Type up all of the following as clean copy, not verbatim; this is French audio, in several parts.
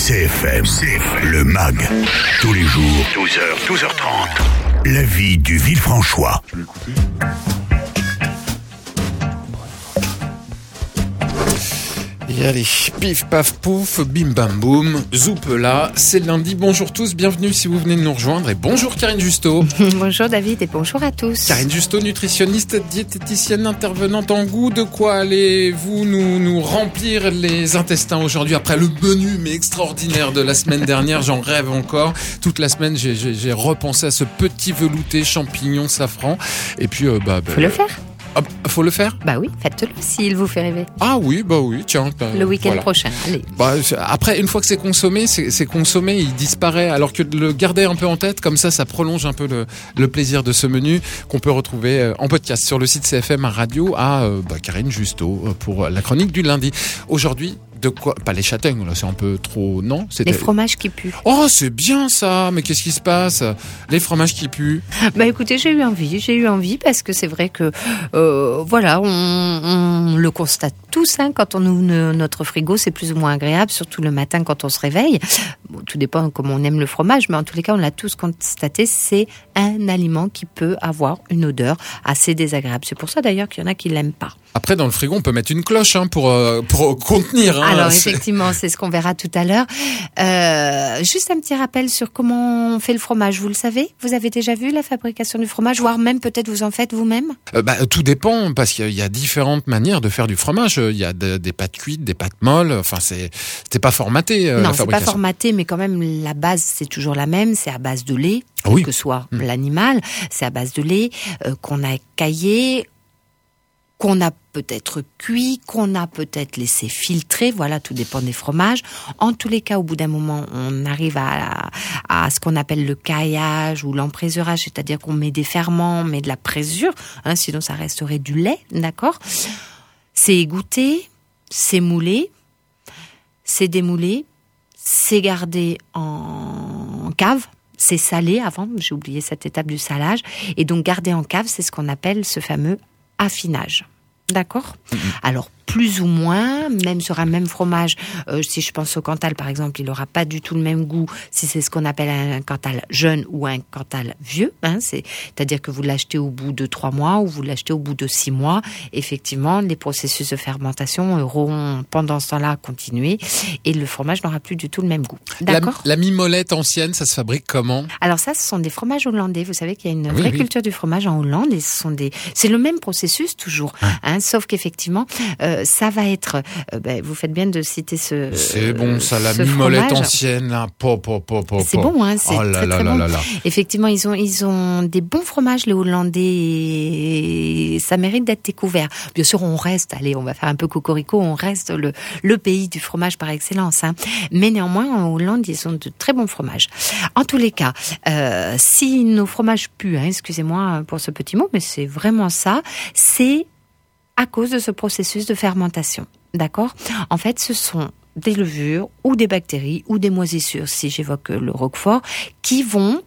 CFM, le MAG. Tous les jours, 12h, 12h30. La vie du Villefranchois. Je vais écouter. Et allez, pif paf pouf, bim bam boum, zoupe là, c'est lundi. Bonjour tous, bienvenue si vous venez de nous rejoindre et bonjour Karine Justo. Bonjour David et bonjour à tous. Karine Justo, nutritionniste, diététicienne, intervenante en goût. De quoi allez-vous nous remplir les intestins aujourd'hui après le menu mais extraordinaire de la semaine dernière? J'en rêve encore. Toute la semaine j'ai repensé à ce petit velouté champignon safran et puis Faut le faire. Ah, faut le faire? Bah oui, faites-le s'il vous fait rêver. Ah oui, tiens. Le week-end prochain, allez. Après, une fois que c'est consommé, il disparaît. Alors que de le garder un peu en tête, comme ça prolonge un peu le plaisir de ce menu qu'on peut retrouver en podcast sur le site CFM Radio à Karine Justo pour la chronique du lundi. Aujourd'hui, de quoi? Pas les châtaignes, là, c'est un peu trop, non? Les fromages qui puent. Oh, c'est bien ça! Mais qu'est-ce qui se passe? Les fromages qui puent. Écoutez, j'ai eu envie parce que c'est vrai que, on le constate tous, quand on ouvre notre frigo, c'est plus ou moins agréable, surtout le matin quand on se réveille. Bon, tout dépend comment on aime le fromage, mais en tous les cas, on l'a tous constaté, c'est un aliment qui peut avoir une odeur assez désagréable. C'est pour ça d'ailleurs qu'il y en a qui l'aiment pas. Après, dans le frigo, on peut mettre une cloche, pour contenir, Alors effectivement, c'est ce qu'on verra tout à l'heure. Juste un petit rappel sur comment on fait le fromage. Vous le savez? Vous avez déjà vu la fabrication du fromage, voire même peut-être vous en faites vous-même? Tout dépend, parce qu'il y a différentes manières de faire du fromage. Il y a des pâtes cuites, des pâtes molles. Enfin, c'était pas formaté. Non, la c'est pas formaté, mais quand même la base c'est toujours la même. C'est à base de lait, quel que soit l'animal. C'est à base de lait qu'on a caillé, qu'on a peut-être cuit, qu'on a peut-être laissé filtrer, voilà, tout dépend des fromages. En tous les cas, au bout d'un moment, on arrive à ce qu'on appelle le caillage ou l'emprésurage, c'est-à-dire qu'on met des ferments, on met de la présure, sinon ça resterait du lait, d'accord? C'est égoutté, c'est moulé, c'est démoulé, c'est gardé en cave. C'est salé avant, j'ai oublié cette étape du salage. Et donc, gardé en cave, c'est ce qu'on appelle ce fameux affinage. D'accord ? Alors, plus ou moins, même sur un même fromage, si je pense au Cantal par exemple, il n'aura pas du tout le même goût si c'est ce qu'on appelle un Cantal jeune ou un Cantal vieux. C'est-à-dire que vous l'achetez au bout de 3 mois ou vous l'achetez au bout de 6 mois. Effectivement, les processus de fermentation auront pendant ce temps-là continué et le fromage n'aura plus du tout le même goût. D'accord ? La mimolette ancienne, ça se fabrique comment ? Alors ça, ce sont des fromages hollandais. Vous savez qu'il y a une vraie culture du fromage en Hollande et c'est le même processus toujours. Sauf qu'effectivement, ça va être... vous faites bien de citer ce C'est bon, ça, la mimolette ancienne, là. C'est bon, c'est très bon. Effectivement, ils ont des bons fromages, les Hollandais, et ça mérite d'être découvert. Bien sûr, on va faire un peu cocorico, on reste le pays du fromage par excellence. Mais néanmoins, en Hollande, ils ont de très bons fromages. En tous les cas, si nos fromages puent, excusez-moi pour ce petit mot, mais c'est vraiment ça, c'est à cause de ce processus de fermentation. D'accord ? En fait, ce sont des levures ou des bactéries ou des moisissures, si j'évoque le roquefort, qui vont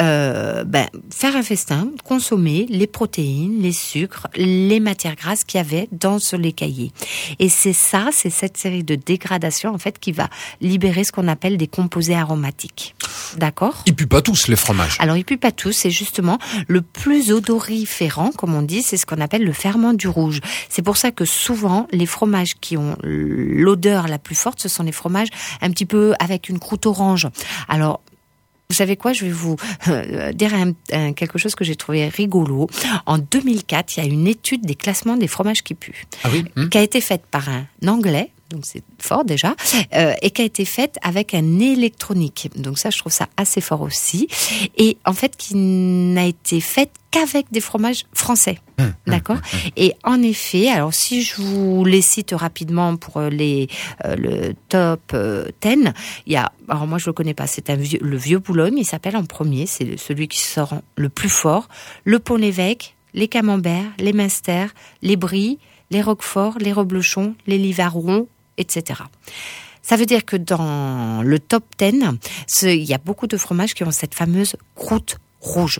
faire un festin, consommer les protéines, les sucres, les matières grasses qu'il y avait dans ce lait caillé. Et c'est cette série de dégradations en fait qui va libérer ce qu'on appelle des composés aromatiques. D'accord ? Ils puent pas tous, les fromages. Alors, ils puent pas tous. C'est justement le plus odoriférant, comme on dit, c'est ce qu'on appelle le ferment du rouge. C'est pour ça que souvent, les fromages qui ont l'odeur la plus forte, ce sont les fromages un petit peu avec une croûte orange. Alors, vous savez quoi, je vais vous dire quelque chose que j'ai trouvé rigolo. En 2004, il y a une étude des classements des fromages qui puent, qui a été faite par un Anglais, donc c'est fort déjà, et qui a été faite avec un électronique. Donc ça, je trouve ça assez fort aussi. Et en fait, qui n'a été faite qu'avec des fromages français. D'accord ? Et en effet, alors si je vous les cite rapidement pour le top 10, il y a, alors moi je le connais pas, c'est le Vieux Boulogne, il s'appelle en premier, c'est celui qui sort le plus fort, le Pont-l'Évêque, les Camemberts, les Munster, les Brie, les Roquefort, les Reblochon, les Livarons, etc. Ça veut dire que dans le top 10, il y a beaucoup de fromages qui ont cette fameuse croûte rouge.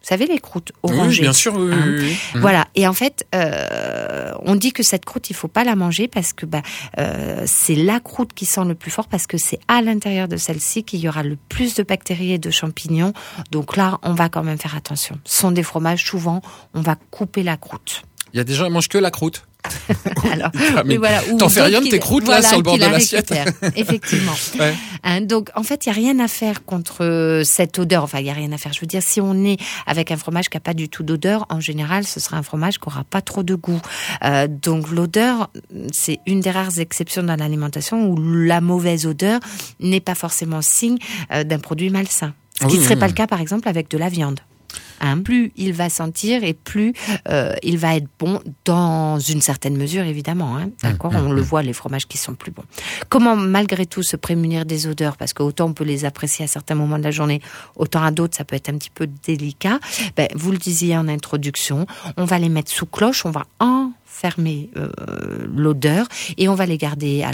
Vous savez, les croûtes orangées. Oui, bien sûr, oui. Oui. Voilà. Et en fait, on dit que cette croûte, il faut pas la manger parce que c'est la croûte qui sent le plus fort parce que c'est à l'intérieur de celle-ci qu'il y aura le plus de bactéries et de champignons. Donc là, on va quand même faire attention. Ce sont des fromages, souvent, on va couper la croûte. Il y a des gens qui mangent que la croûte. Alors, mais voilà, t'en fais rien de tes croûtes là sur le bord de l'assiette. Effectivement. Ouais. Donc en fait, il y a rien à faire contre cette odeur. Enfin, il y a rien à faire. Je veux dire, si on est avec un fromage qui a pas du tout d'odeur, en général, ce sera un fromage qui aura pas trop de goût. Donc l'odeur, c'est une des rares exceptions dans l'alimentation où la mauvaise odeur n'est pas forcément signe d'un produit malsain. Ce qui ne serait pas le cas, par exemple, avec de la viande. Plus il va sentir et plus il va être bon dans une certaine mesure, évidemment. D'accord, on le voit, les fromages qui sont plus bons. Comment, malgré tout, se prémunir des odeurs? Parce qu'autant on peut les apprécier à certains moments de la journée, autant à d'autres, ça peut être un petit peu délicat. Vous le disiez en introduction, on va les mettre sous cloche, on va enfermer l'odeur et on va les garder,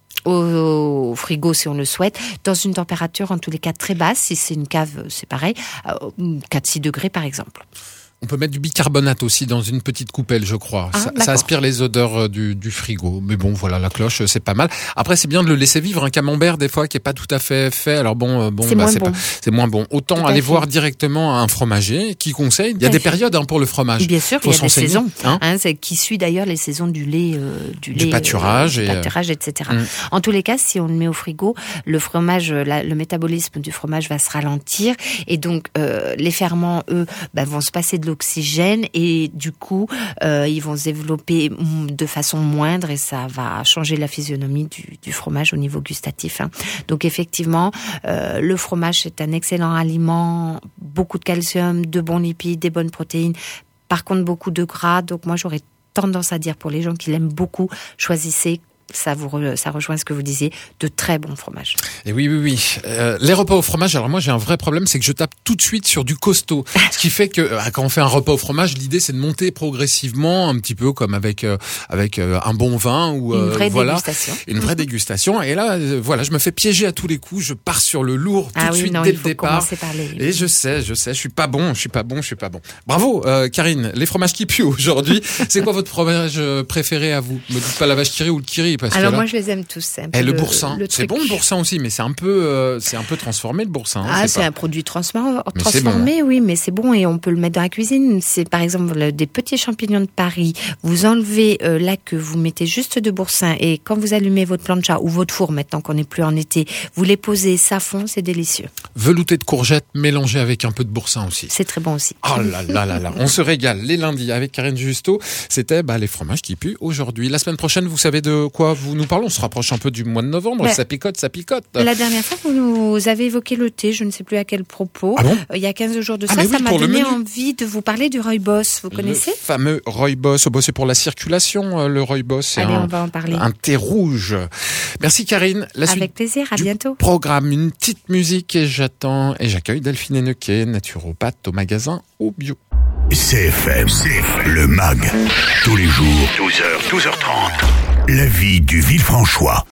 au frigo si on le souhaite, dans une température en tous les cas très basse. Si c'est une cave, c'est pareil, 4-6 degrés par exemple. On peut mettre du bicarbonate aussi dans une petite coupelle, je crois. Ça aspire les odeurs du frigo. Mais bon, voilà, la cloche, c'est pas mal. Après, c'est bien de le laisser vivre. Un camembert, des fois, qui est pas tout à fait fait. Alors c'est moins bon. Autant aller voir directement un fromager qui conseille. Il y a des périodes pour le fromage. Bien sûr, il y a des saisons. C'est qui suit d'ailleurs les saisons du lait, du pâturage, etc. En tous les cas, si on le met au frigo, le fromage, le métabolisme du fromage va se ralentir et donc les ferments, eux, vont se passer de l'oxygène et du coup ils vont se développer de façon moindre et ça va changer la physionomie du fromage au niveau gustatif. Donc effectivement le fromage c'est un excellent aliment, beaucoup de calcium, de bons lipides, des bonnes protéines, par contre beaucoup de gras, donc moi j'aurais tendance à dire pour les gens qui l'aiment beaucoup, choisissez, ça rejoint ce que vous disiez, de très bons fromages. Et oui. Les repas au fromage, alors moi j'ai un vrai problème, c'est que je tape tout de suite sur du costaud. Ce qui fait que quand on fait un repas au fromage, l'idée c'est de monter progressivement, un petit peu comme avec un bon vin ou une vraie dégustation. Une vraie dégustation. Et là, je me fais piéger à tous les coups. Je pars sur le lourd tout de suite dès le départ. Et je sais, je suis pas bon. Bravo, Karine. Les fromages qui puent aujourd'hui. C'est quoi votre fromage préféré à vous? Me dites pas la vache qui rit ou le qui rit. Alors moi je les aime tous. Le boursin, c'est bon le boursin aussi, mais c'est un peu transformé le boursin. C'est un produit transformé, oui, mais c'est bon et on peut le mettre dans la cuisine. C'est par exemple des petits champignons de Paris. Vous enlevez la queue, vous mettez juste de boursin et quand vous allumez votre plancha ou votre four, maintenant qu'on n'est plus en été, vous les posez, ça fond, c'est délicieux. Velouté de courgettes mélangé avec un peu de boursin aussi. C'est très bon aussi. Oh là, on se régale les lundis avec Karine Justo. C'était les fromages qui puent aujourd'hui. La semaine prochaine, vous savez de quoi vous nous parlons? On se rapproche un peu du mois de novembre. Ça picote. La dernière fois, vous nous avez évoqué le thé, je ne sais plus à quel propos. Ah bon? Il y a 15 jours de ça m'a donné envie de vous parler du rooibos. Vous connaissez? Le fameux rooibos. C'est pour la circulation, le rooibos. Allez, on va en parler. Un thé rouge. Merci Karine. Avec plaisir, à bientôt. Programme, une petite musique et j'accueille Delphine Hennequet, naturopathe au magasin Au Bio. CFM, le MAG. Tous les jours, 12h, 12h30. La vie du Villefranchois.